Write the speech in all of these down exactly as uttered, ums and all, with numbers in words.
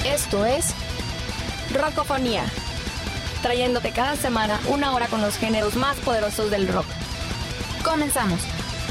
Esto es Rockofonía, trayéndote cada semana una hora con los géneros más poderosos del rock. Comenzamos.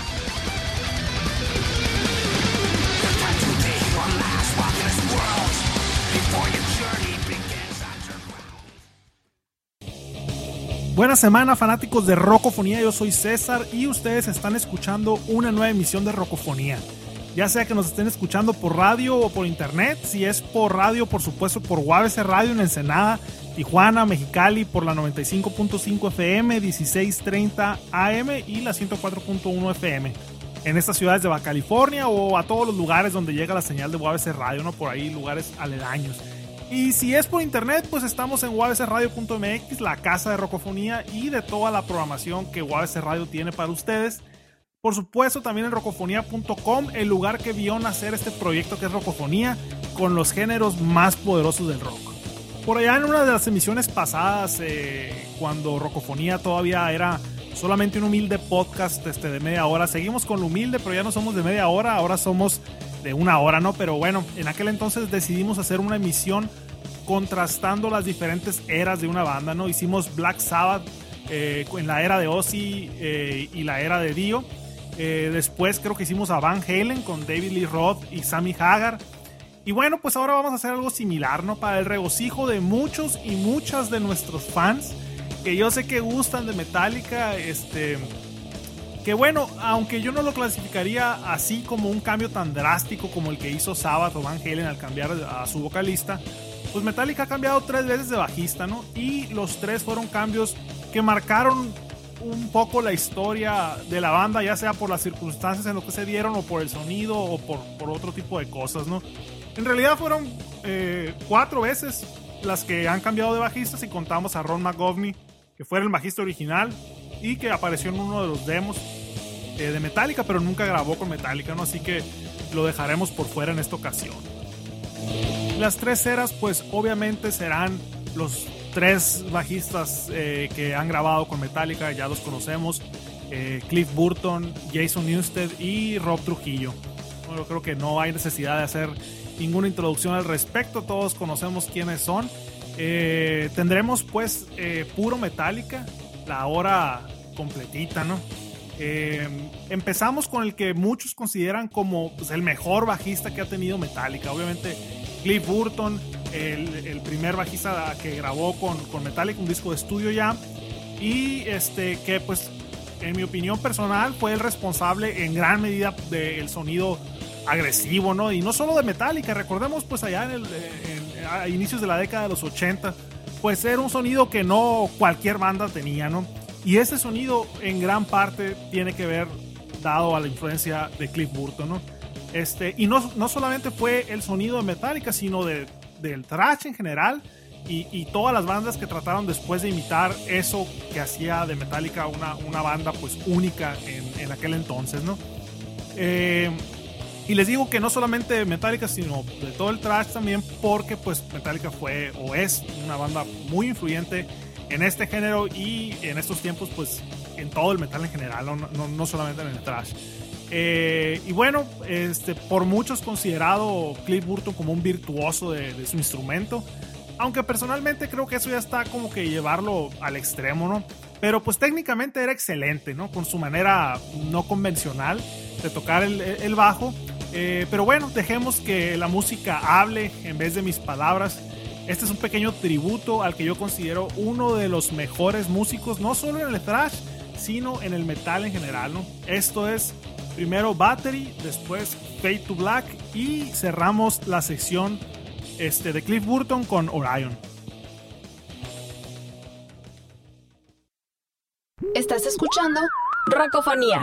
Buena semana, fanáticos de Rockofonía. Yo soy César y ustedes están escuchando una nueva emisión de Rockofonía. Ya sea que nos estén escuchando por radio o por internet. Si es por radio, por supuesto por U A B C Radio en Ensenada, Tijuana, Mexicali, por la noventa y cinco punto cinco F M, dieciséis treinta A M y la ciento cuatro punto uno F M. En estas ciudades de Baja California o a todos los lugares donde llega la señal de U A B C Radio, ¿no? Por ahí lugares aledaños. Y si es por internet, pues estamos en u a b c radio punto m x, la casa de Rockofonía y de toda la programación que U A B C Radio tiene para ustedes. Por supuesto, también en rockofonía punto com, el lugar que vio nacer este proyecto que es Rockofonía, con los géneros más poderosos del rock. Por allá en una de las emisiones pasadas, eh, cuando Rockofonía todavía era solamente un humilde podcast este, de media hora, seguimos con lo humilde, pero ya no somos de media hora, ahora somos de una hora, ¿no? Pero bueno, en aquel entonces decidimos hacer una emisión contrastando las diferentes eras de una banda, ¿no? Hicimos Black Sabbath eh, en la era de Ozzy eh, y la era de Dio. Eh, después creo que hicimos a Van Halen con David Lee Roth y Sammy Hagar. Y bueno, pues ahora vamos a hacer algo similar, ¿no? Para el regocijo de muchos y muchas de nuestros fans, que yo sé que gustan de Metallica, este... que bueno, aunque yo no lo clasificaría así como un cambio tan drástico como el que hizo Sabbath o Van Halen al cambiar a su vocalista, pues Metallica ha cambiado tres veces de bajista, ¿no? Y los tres fueron cambios que marcaron un poco la historia de la banda, ya sea por las circunstancias en las que se dieron o por el sonido o por, por otro tipo de cosas, ¿no? En realidad fueron eh, cuatro veces las que han cambiado de bajistas si contamos a Ron McGovney, que fue el bajista original y que apareció en uno de los demos eh, de Metallica, pero nunca grabó con Metallica, ¿no? Así que lo dejaremos por fuera en esta ocasión. Las tres eras, pues obviamente serán los tres bajistas eh, que han grabado con Metallica, ya los conocemos, eh, Cliff Burton, Jason Newsted y Rob Trujillo. Bueno, creo que no hay necesidad de hacer ninguna introducción al respecto, todos conocemos quiénes son. Eh, tendremos pues eh, puro Metallica, la hora completita, ¿no? Eh, empezamos con el que muchos consideran como pues, el mejor bajista que ha tenido Metallica, obviamente Cliff Burton, el, el primer bajista que grabó con, con Metallica, un disco de estudio ya, y este que pues en mi opinión personal fue el responsable en gran medida del sonido agresivo, ¿no? Y no solo de Metallica, recordemos pues allá en el, en, a inicios de la década de los ochenta, pues era un sonido que no cualquier banda tenía, ¿no? Y ese sonido en gran parte tiene que ver dado a la influencia de Cliff Burton, ¿no? Este, y no, no solamente fue el sonido de Metallica, sino de, del thrash en general y, y todas las bandas que trataron después de imitar eso que hacía de Metallica una, una banda pues única en, en aquel entonces, ¿no? Eh, y les digo que no solamente de Metallica, sino de todo el thrash también, porque pues Metallica fue o es una banda muy influyente en este género y en estos tiempos pues en todo el metal en general, no, no, no solamente en el thrash. Eh, y bueno, este, por muchos considerado Cliff Burton como un virtuoso de, de su instrumento, aunque personalmente creo que eso ya está como que llevarlo al extremo, ¿no? Pero pues técnicamente era excelente, ¿no? Con su manera no convencional de tocar el, el bajo. Eh, pero bueno, dejemos que la música hable en vez de mis palabras. Este es un pequeño tributo al que yo considero uno de los mejores músicos, no solo en el thrash, sino en el metal en general, ¿no? Esto es primero Battery, después Fade to Black y cerramos la sección este, de Cliff Burton con Orion. Estás escuchando Rockofonía.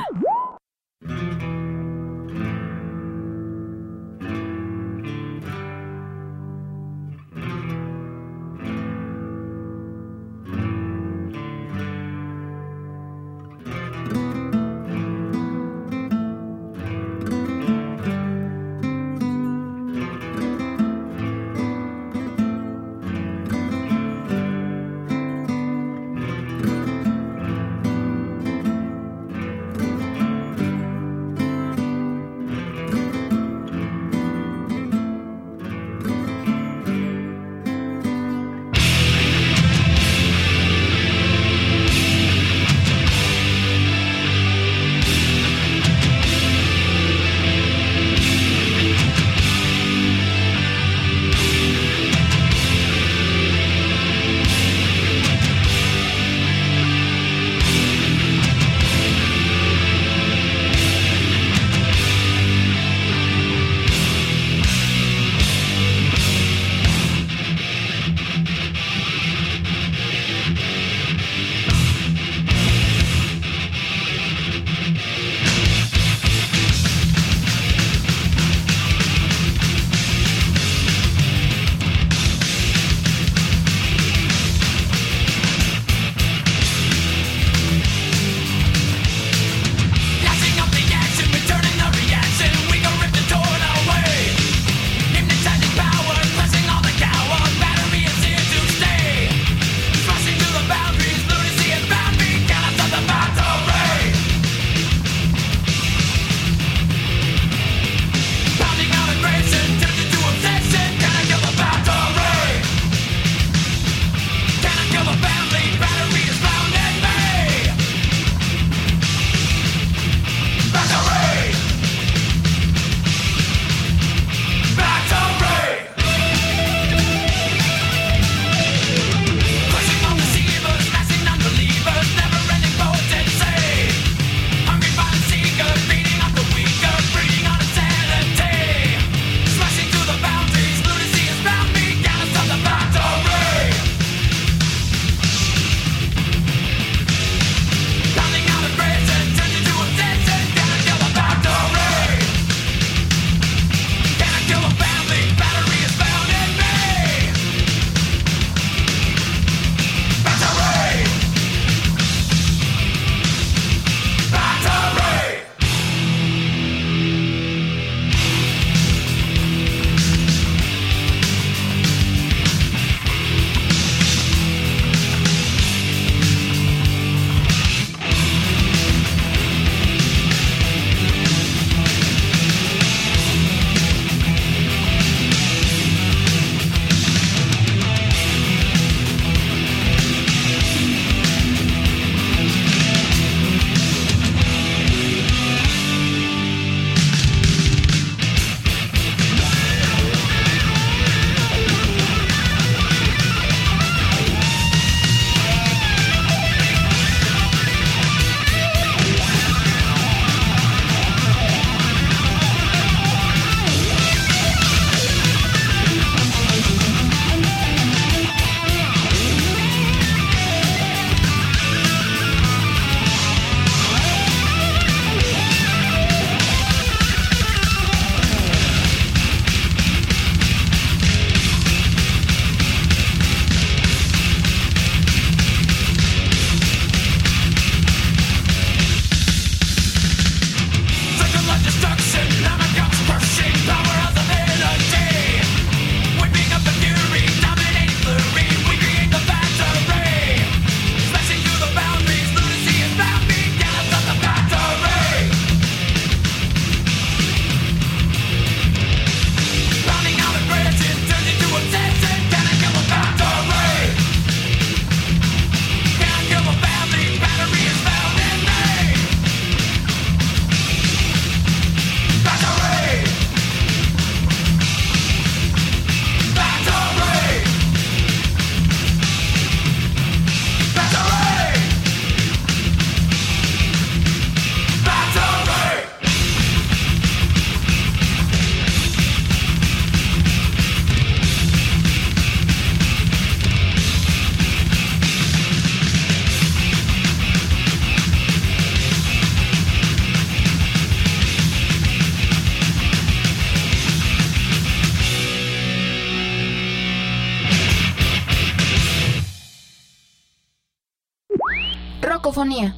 Rocofonía.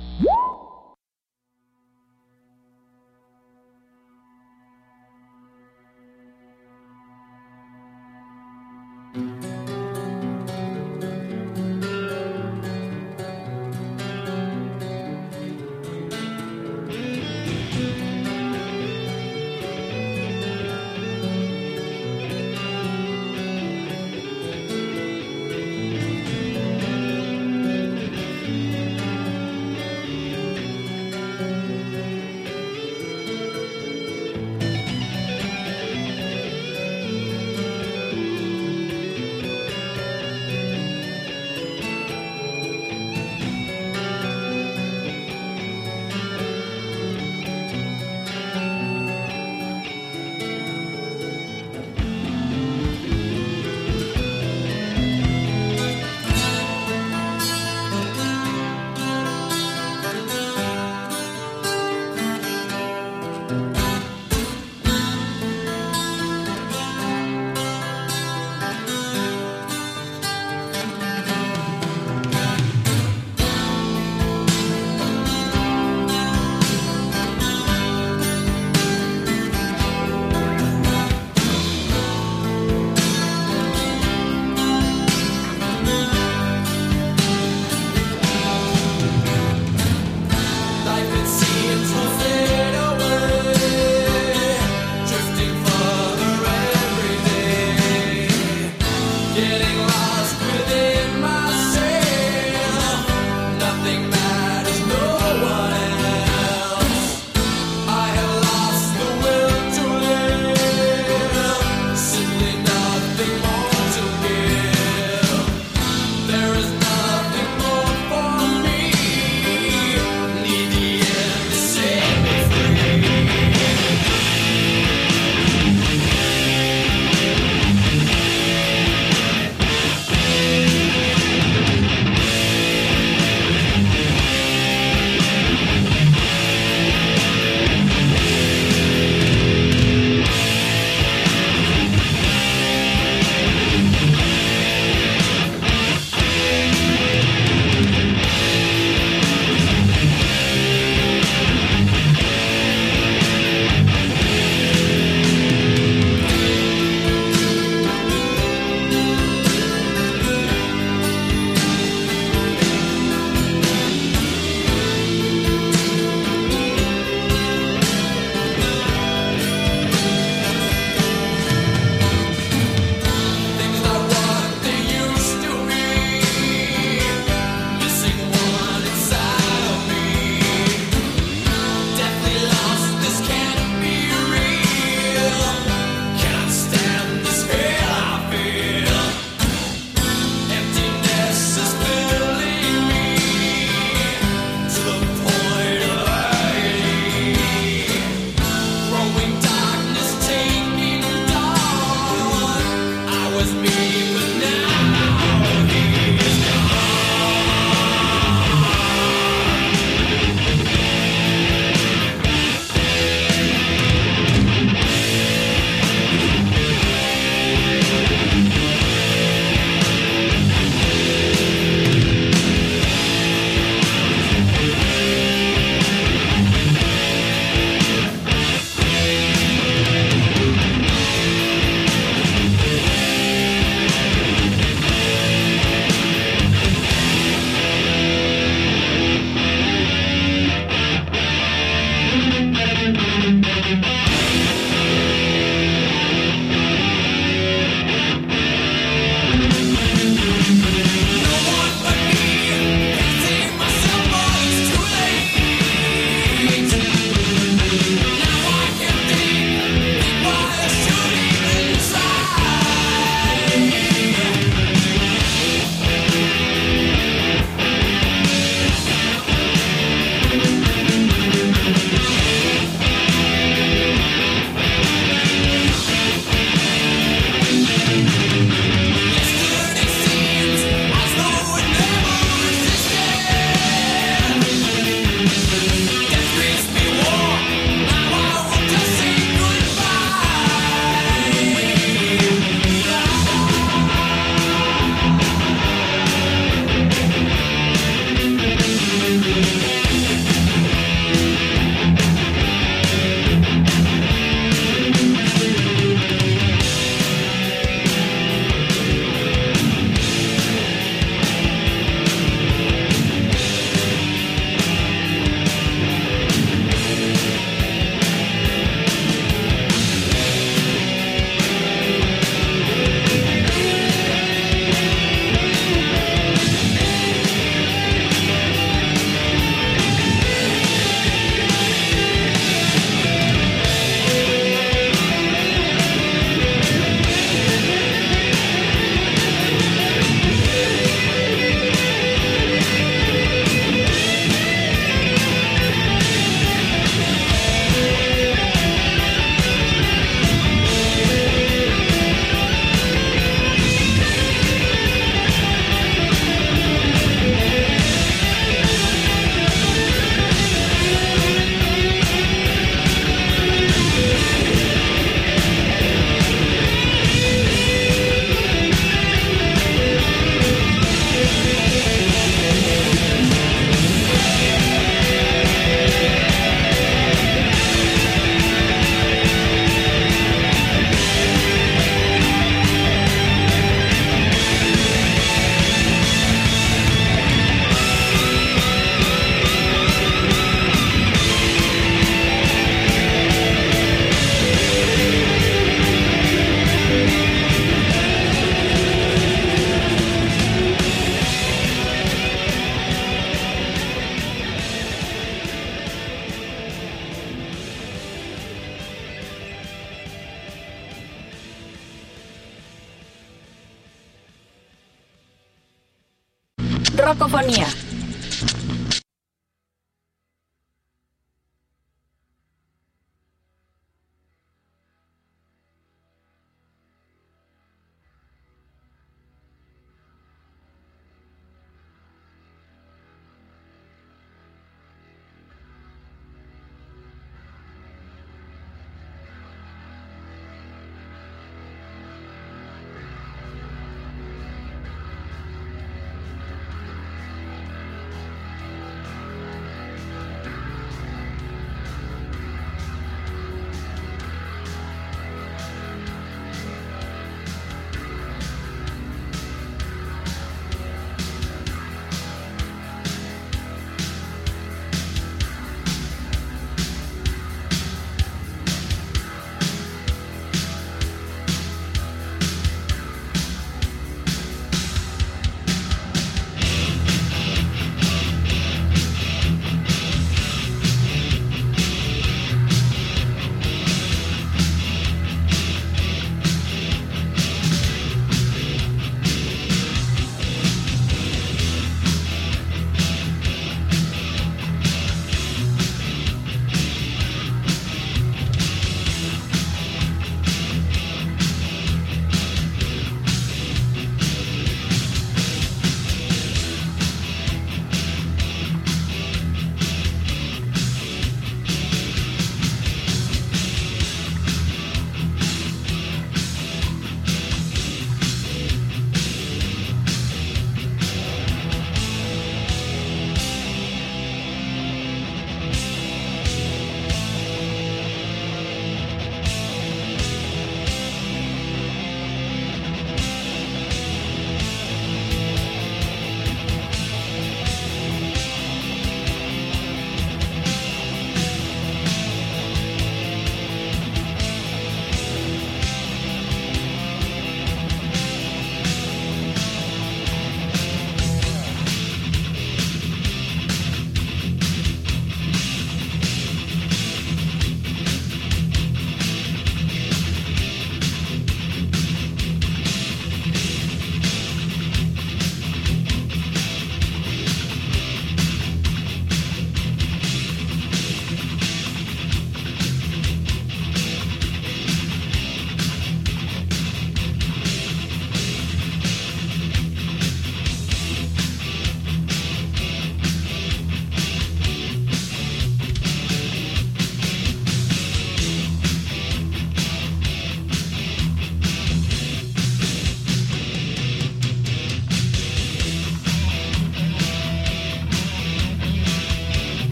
Rocofonía.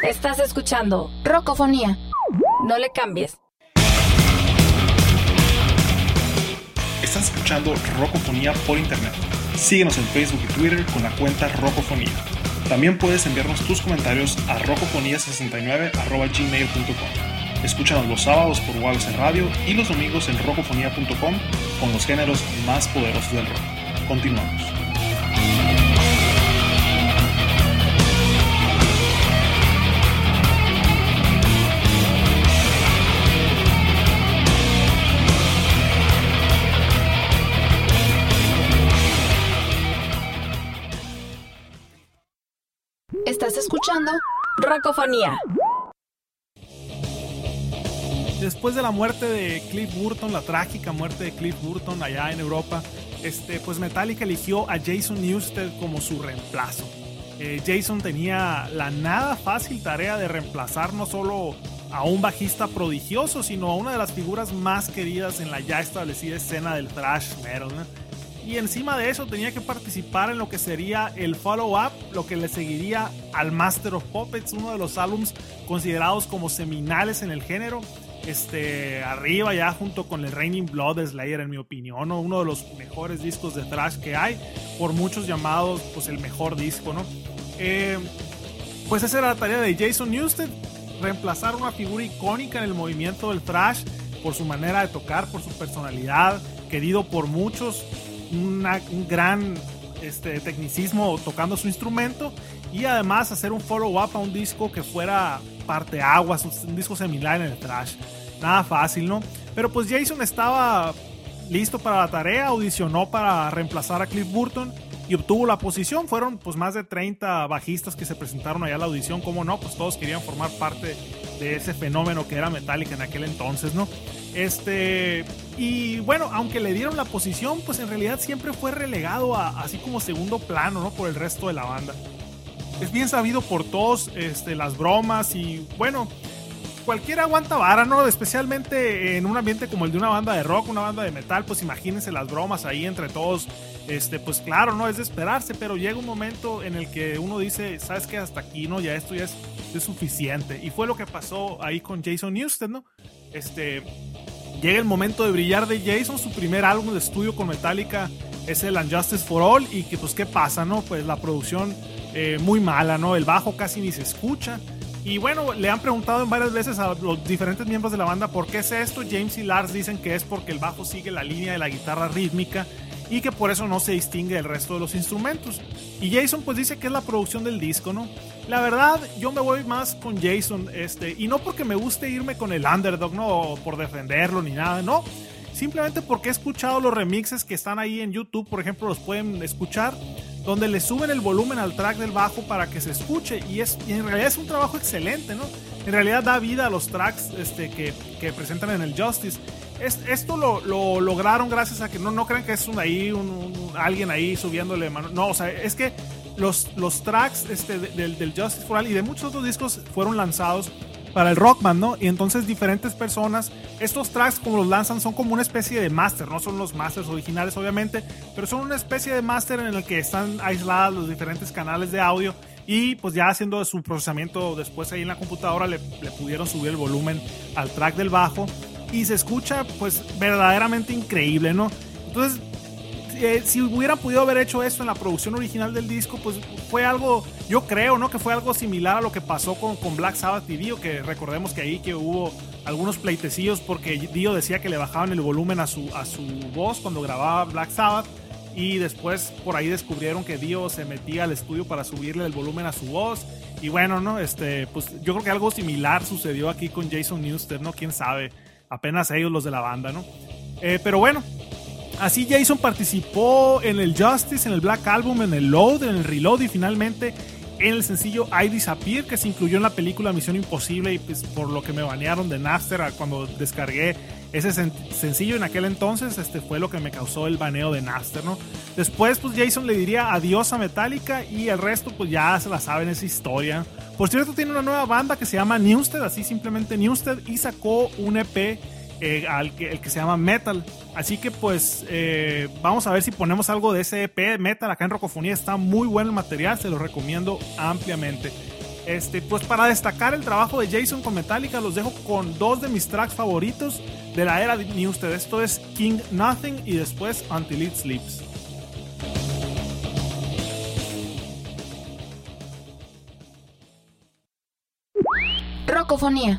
Estás escuchando Rocofonía. No le cambies. Estás escuchando Rocofonía por internet. Síguenos en Facebook y Twitter con la cuenta Rocofonía. También puedes enviarnos tus comentarios a rocofonía sesenta y nueve arroba gmail punto com. Escúchanos los sábados por Waves en Radio y los domingos en rocofonía punto com con los géneros más poderosos del rock. Continuamos. Estás escuchando Rocofonía. Después de la muerte de Cliff Burton, la trágica muerte de Cliff Burton allá en Europa, este, pues Metallica eligió a Jason Newsted como su reemplazo. Eh, Jason tenía la nada fácil tarea de reemplazar no solo a un bajista prodigioso, sino a una de las figuras más queridas en la ya establecida escena del thrash metal, ¿no? Y encima de eso tenía que participar en lo que sería el follow-up, lo que le seguiría al Master of Puppets, uno de los álbums considerados como seminales en el género. Este, arriba ya junto con el Raining Blood de Slayer, en mi opinión, ¿no? Uno de los mejores discos de thrash que hay, por muchos llamados pues el mejor disco, ¿no? Eh, pues esa era la tarea de Jason Newsted, reemplazar una figura icónica en el movimiento del thrash por su manera de tocar, por su personalidad, querido por muchos, una, un gran este, tecnicismo tocando su instrumento, y además hacer un follow-up a un disco que fuera parteaguas, un disco similar en el thrash. Nada fácil, ¿no? Pero pues Jason estaba listo para la tarea, audicionó para reemplazar a Cliff Burton y obtuvo la posición. Fueron pues más de treinta bajistas que se presentaron allá a la audición. ¿Cómo no? Pues todos querían formar parte de ese fenómeno que era Metallica en aquel entonces, ¿no? Este, y bueno, aunque le dieron la posición, pues en realidad siempre fue relegado a, así como segundo plano, ¿no? Por el resto de la banda. Es bien sabido por todos este, las bromas y bueno, cualquiera aguanta vara, ¿no? Especialmente en un ambiente como el de una banda de rock, una banda de metal, pues imagínense las bromas ahí entre todos. Este, pues claro, no es de esperarse, pero llega un momento en el que uno dice, ¿sabes qué? Hasta aquí, ¿no? Ya esto ya es, es suficiente. Y fue lo que pasó ahí con Jason Newsted, ¿no? Este, llega el momento de brillar de Jason, su primer álbum de estudio con Metallica es el Unjustice for All, y que pues ¿qué pasa, no? Pues la producción eh, muy mala, ¿no? El bajo casi ni se escucha. Y bueno, le han preguntado en varias veces a los diferentes miembros de la banda por qué es esto. James y Lars dicen que es porque el bajo sigue la línea de la guitarra rítmica y que por eso no se distingue del resto de los instrumentos. Y Jason pues dice que es la producción del disco, ¿no? La verdad, yo me voy más con Jason, este, y no porque me guste irme con el underdog, ¿no? O por defenderlo ni nada, no. Simplemente porque he escuchado los remixes que están ahí en YouTube, por ejemplo, los pueden escuchar, donde le suben el volumen al track del bajo para que se escuche, y, es, y en realidad es un trabajo excelente, ¿no? En realidad da vida a los tracks este, que, que presentan en el Justice. Es, esto lo, lo lograron gracias a que no, no crean que es un, ahí, un, un, alguien ahí subiéndole mano. No, o sea, es que los, los tracks este, del, del Justice for All y de muchos otros discos fueron lanzados para el Rock Band, ¿no? Y entonces diferentes personas, estos tracks como los lanzan son como una especie de máster, no son los masters originales obviamente, pero son una especie de máster en el que están aisladas los diferentes canales de audio, y pues ya haciendo su procesamiento después ahí en la computadora le, le pudieron subir el volumen al track del bajo y se escucha pues verdaderamente increíble, ¿no? Entonces Eh, si hubieran podido haber hecho esto en la producción original del disco, pues fue algo, yo creo, ¿no? Que fue algo similar a lo que pasó con, con Black Sabbath y Dio, que recordemos que ahí que hubo algunos pleitecillos porque Dio decía que le bajaban el volumen a su, a su voz cuando grababa Black Sabbath, y después por ahí descubrieron que Dio se metía al estudio para subirle el volumen a su voz, y bueno, ¿no? Este, pues yo creo que algo similar sucedió aquí con Jason Newsted, ¿no? Quién sabe, apenas ellos los de la banda, ¿no? Eh, pero bueno, así Jason participó en el Justice, en el Black Album, en el Load, en el Reload y finalmente en el sencillo I Disappear, que se incluyó en la película Misión Imposible, y pues por lo que me banearon de Napster cuando descargué ese sen- sencillo en aquel entonces, este fue lo que me causó el baneo de Napster, ¿no? Después pues Jason le diría adiós a Metallica y el resto pues ya se la saben esa historia. Por cierto, tiene una nueva banda que se llama Newsted, así simplemente Newsted, y sacó un E P Eh, al que, el que se llama Metal, así que pues eh, vamos a ver si ponemos algo de ese E P Metal acá en Rocofonía. Está muy bueno el material, se lo recomiendo ampliamente. Este, pues para destacar el trabajo de Jason con Metallica, los dejo con dos de mis tracks favoritos de la era de Newsted. Esto es King Nothing y después Until It Sleeps. Rocofonía.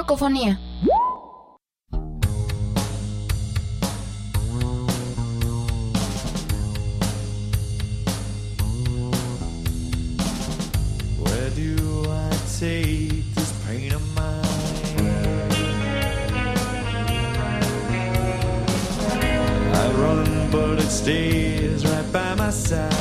Rocofonía. Where do I take this pain of mine? I run, but it stays right by my side.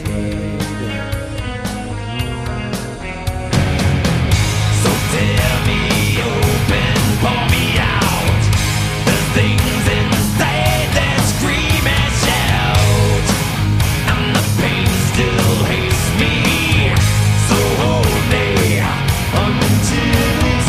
So tear me open, pour me out. There's things inside that scream and shout, and the pain still hates me. So hold me until you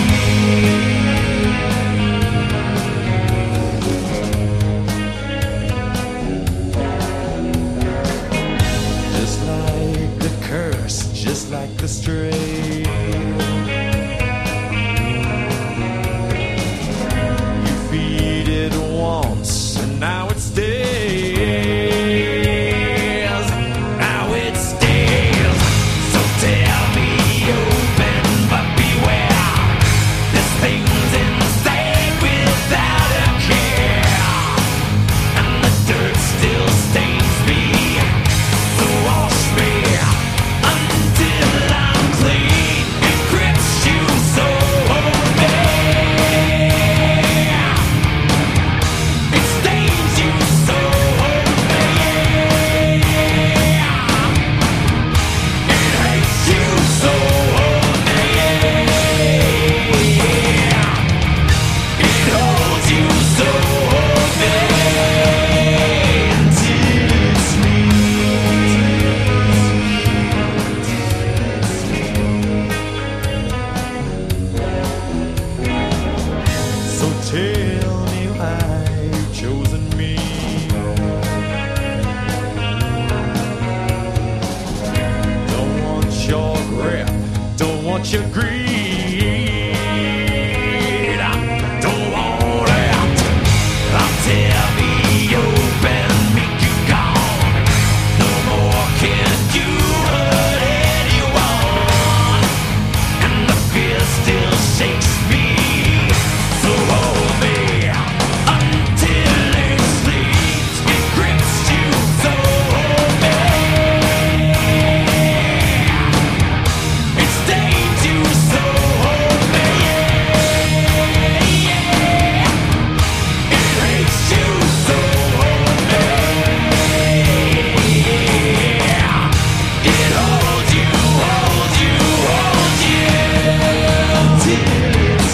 sleep. Just like the curse, just like the stray. You feed it once, and now it stays. Now it stays. So tear me open, but beware. This thing's inside without a care, and the dirt still stains me. So wash me until I'm clean. It grips you so hold me. It stains you so hold me. It hates you so hold me. It holds you so hold me until it's me. So tell me why you've chosen me. Don't want your grip, don't want your greed. Don't want it. I'll tear me open, make you gone. No more can you hurt anyone, and the fear still shakes me. So hold me until it sleeps. It grips you, so hold me. It stains you, so hold me. It hates you, so hold me. It holds you, holds you, holds you till it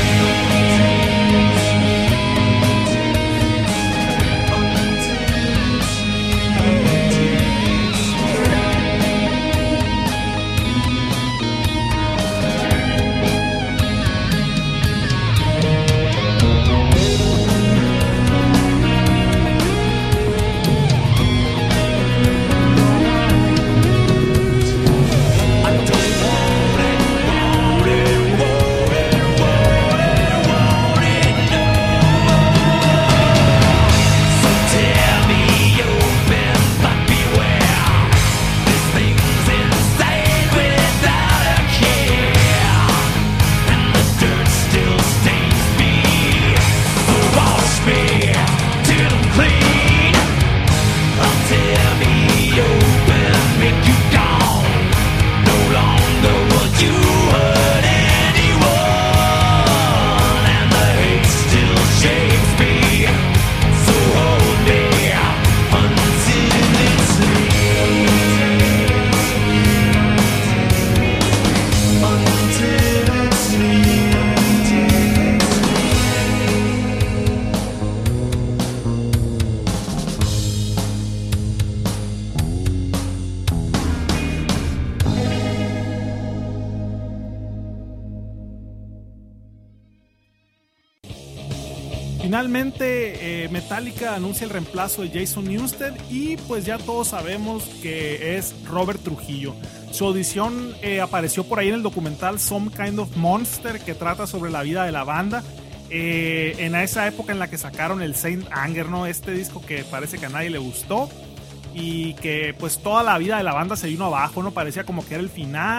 Finalmente, eh, Metallica anuncia el reemplazo de Jason Newsted y pues ya todos sabemos que es Robert Trujillo. Su audición eh, apareció por ahí en el documental Some Kind of Monster, que trata sobre la vida de la banda. Eh, en esa época en la que sacaron el Saint Anger, ¿no? Este disco que parece que a nadie le gustó y que pues toda la vida de la banda se vino abajo, ¿no? Parecía como que era el final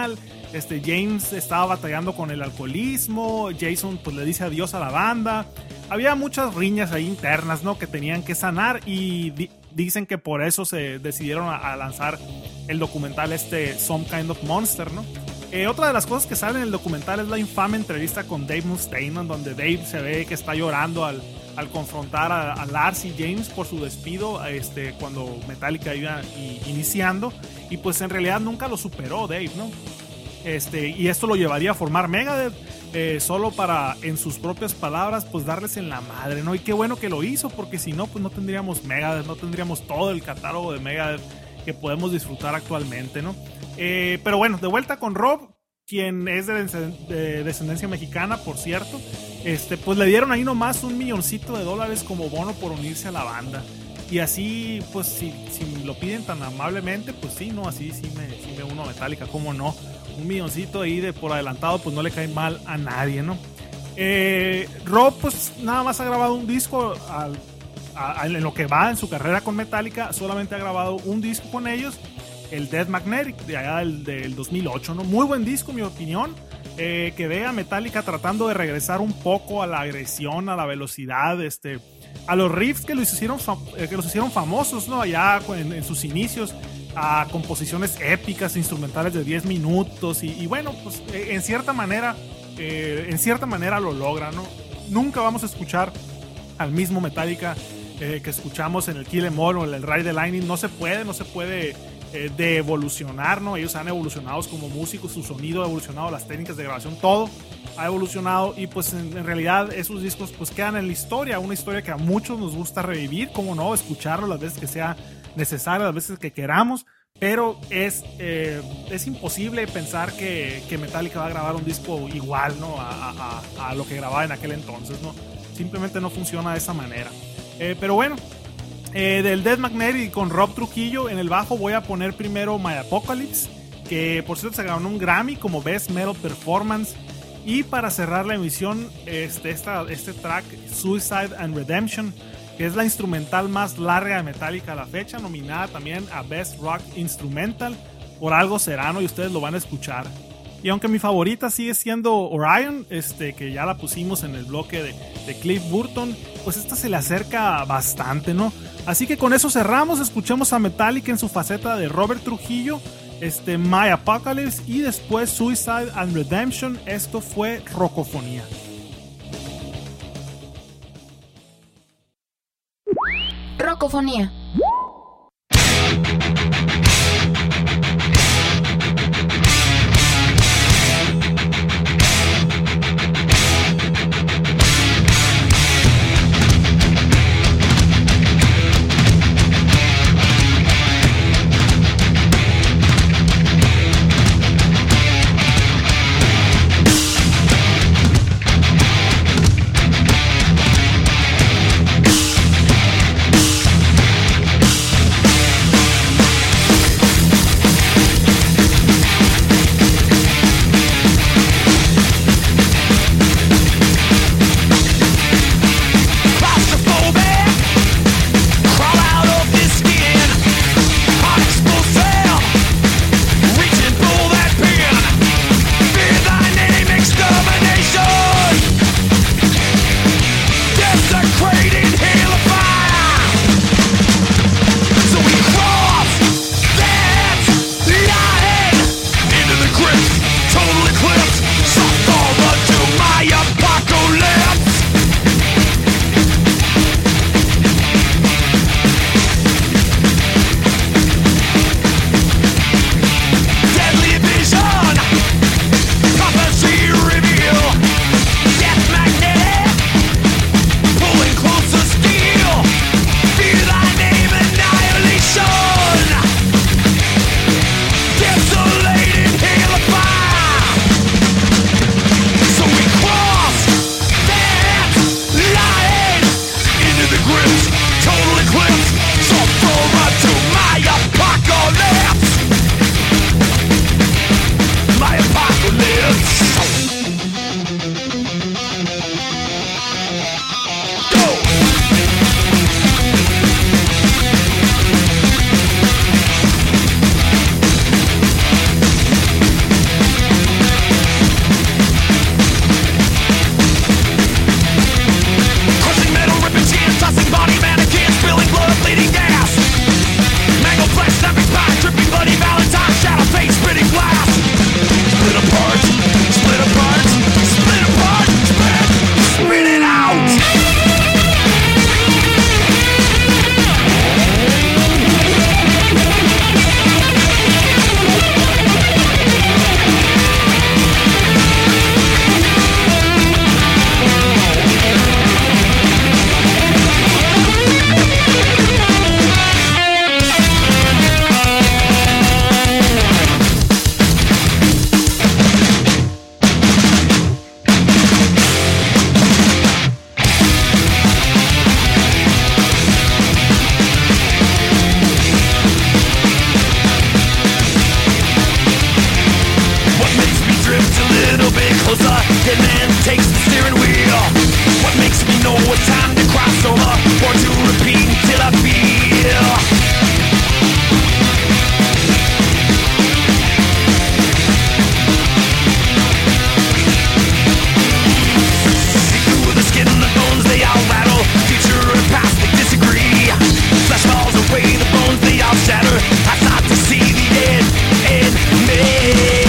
Este, James estaba batallando con el alcoholismo, Jason pues le dice adiós a la banda. Había muchas riñas ahí internas, ¿no? Que tenían que sanar y di- dicen que por eso se decidieron a, a lanzar el documental este Some Kind of Monster, ¿no? Eh, otra de las cosas que sale en el documental es la infame entrevista con Dave Mustaine, en donde Dave se ve que está llorando al, al confrontar a, a Lars y James por su despido este, cuando Metallica iba y, iniciando, y pues en realidad nunca lo superó Dave, ¿no? Este, y esto lo llevaría a formar Megadeth, eh, solo para, en sus propias palabras, pues darles en la madre, ¿no? Y qué bueno que lo hizo, porque si no, pues no tendríamos Megadeth, no tendríamos todo el catálogo de Megadeth que podemos disfrutar actualmente, ¿no? Eh, pero bueno, de vuelta con Rob, quien es de, de descendencia mexicana, por cierto. Este, pues le dieron ahí nomás un milloncito de dólares como bono por unirse a la banda. Y así, pues si, si lo piden tan amablemente, pues sí, no, así sí me, sí me uno a Metallica, cómo no. Un milloncito ahí de por adelantado, pues no le cae mal a nadie, ¿no? Eh, Rob, pues nada más ha grabado un disco al, a, a, en lo que va en su carrera con Metallica. Solamente ha grabado un disco con ellos, el Death Magnetic, de allá del, del dos mil ocho, ¿no? Muy buen disco, en mi opinión. Eh, que ve a Metallica tratando de regresar un poco a la agresión, a la velocidad, este, a los riffs que los hicieron, fam- que los hicieron famosos, ¿no? Allá en, en sus inicios, a composiciones épicas, instrumentales de diez minutos, y, y bueno, pues eh, en cierta manera, eh, en cierta manera lo logra, ¿no? Nunca vamos a escuchar al mismo Metallica eh, que escuchamos en el Kill 'Em All o en el Ride the Lightning. No se puede, no se puede eh, de evolucionar, ¿no? Ellos han evolucionado como músicos, su sonido ha evolucionado, las técnicas de grabación, todo ha evolucionado, y pues en, en realidad esos discos pues quedan en la historia, una historia que a muchos nos gusta revivir, como no, escucharlo las veces que sea necesario, las veces que queramos, pero es, eh, es imposible pensar que, que Metallica va a grabar un disco igual, ¿no? a, a, a lo que grababa en aquel entonces, ¿no? Simplemente no funciona de esa manera. Eh, pero bueno, eh, del Death Magnetic con Rob Trujillo en el bajo voy a poner primero My Apocalypse, que por cierto se ganó un Grammy como Best Metal Performance. Y para cerrar la emisión, este, esta, este track Suicide and Redemption, que es la instrumental más larga de Metallica a la fecha, nominada también a Best Rock Instrumental. Por algo será, ¿no? Y ustedes lo van a escuchar. Y aunque mi favorita sigue siendo Orion, este, que ya la pusimos en el bloque de, de Cliff Burton, pues esta se le acerca bastante, ¿no? Así que con eso cerramos, escuchemos a Metallica en su faceta de Robert Trujillo, este, My Apocalypse, y después Suicide and Redemption. Esto fue Rocofonía. Rocofonía. time to cross over or to repeat till I feel. See through the skin and the bones, they all rattle. Future and past, they disagree. Flesh falls away, the bones, they all shatter. I start to see the end in me.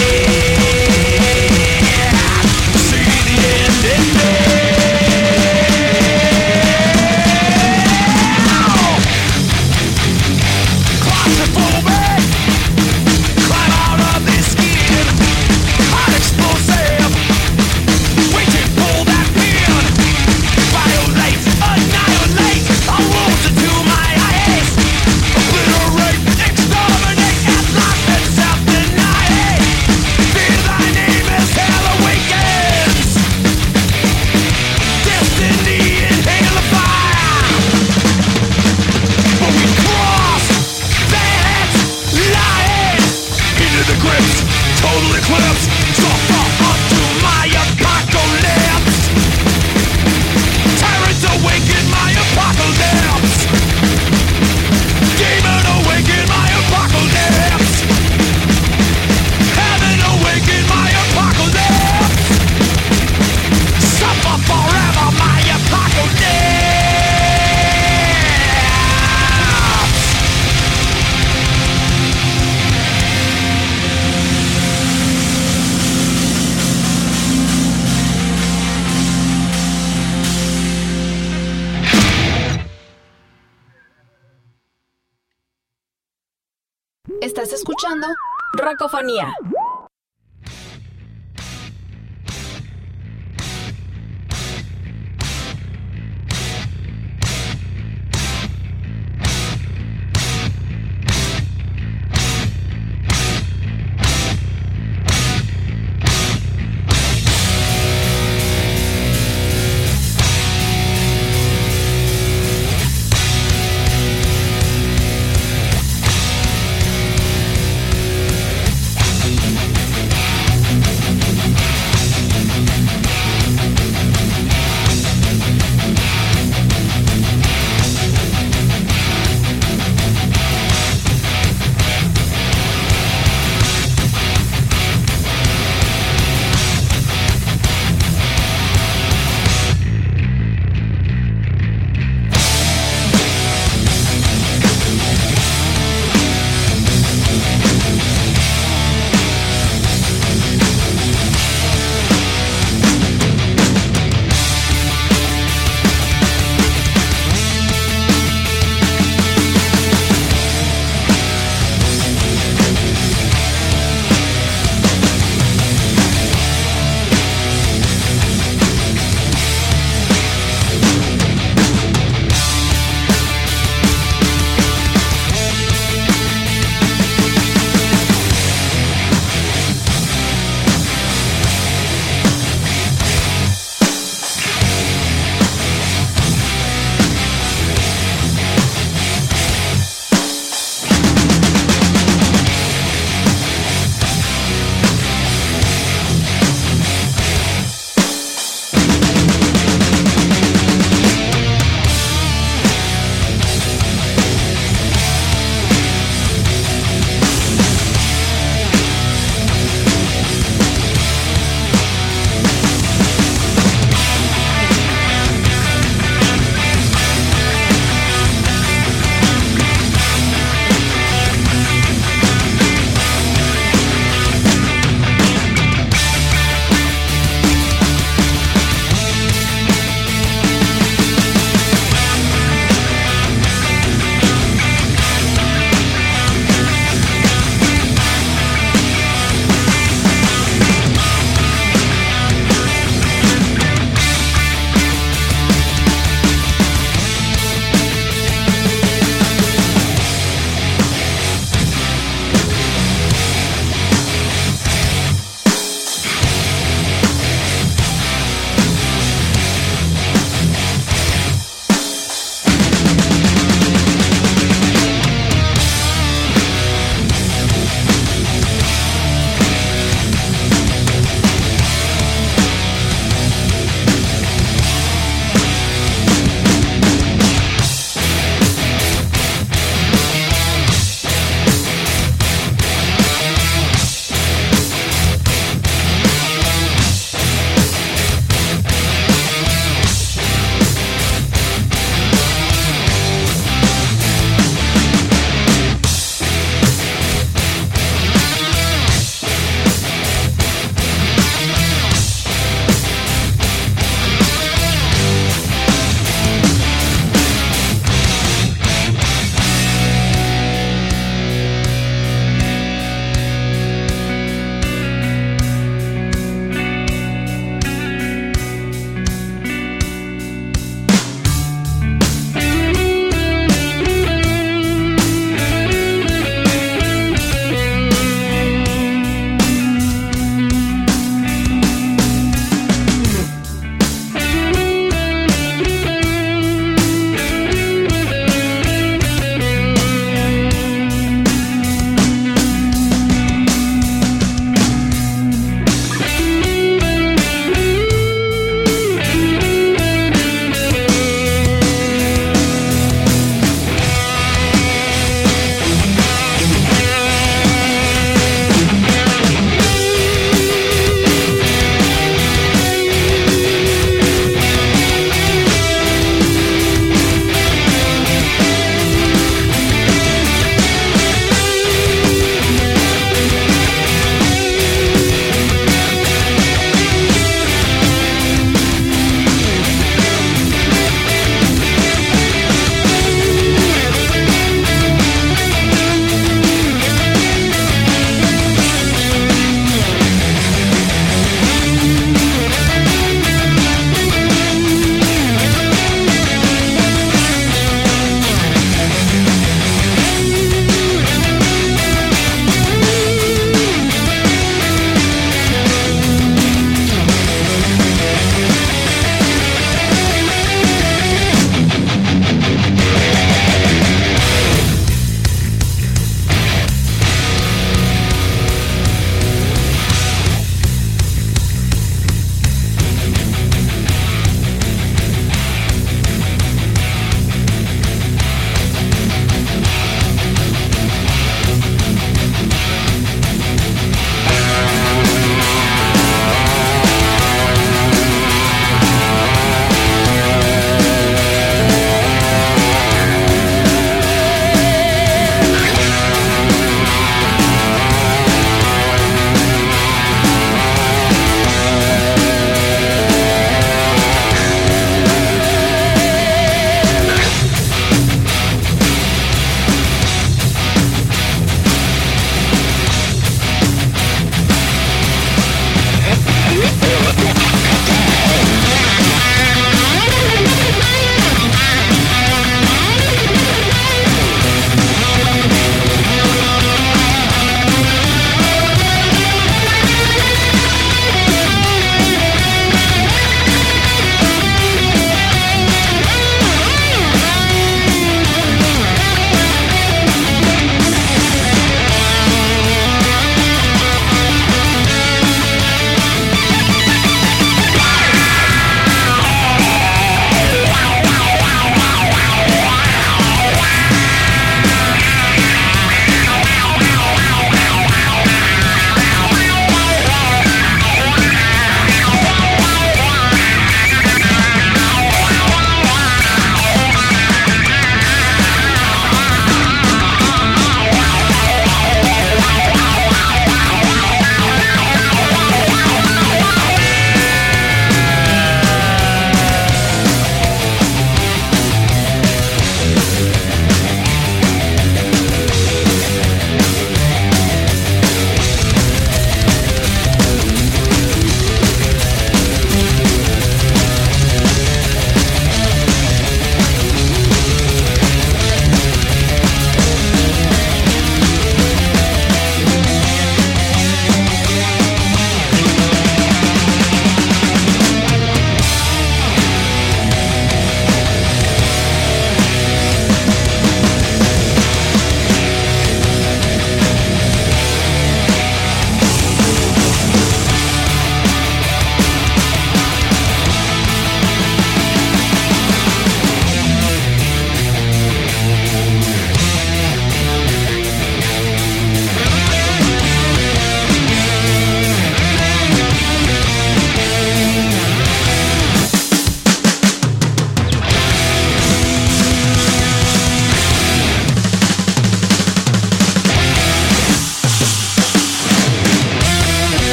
Estás escuchando Rocofonía.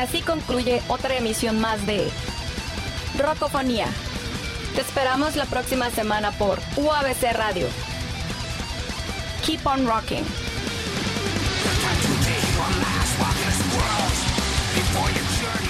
Y así concluye otra emisión más de Rocofonía. Te esperamos la próxima semana por U A B C Radio. Keep on rocking. Before you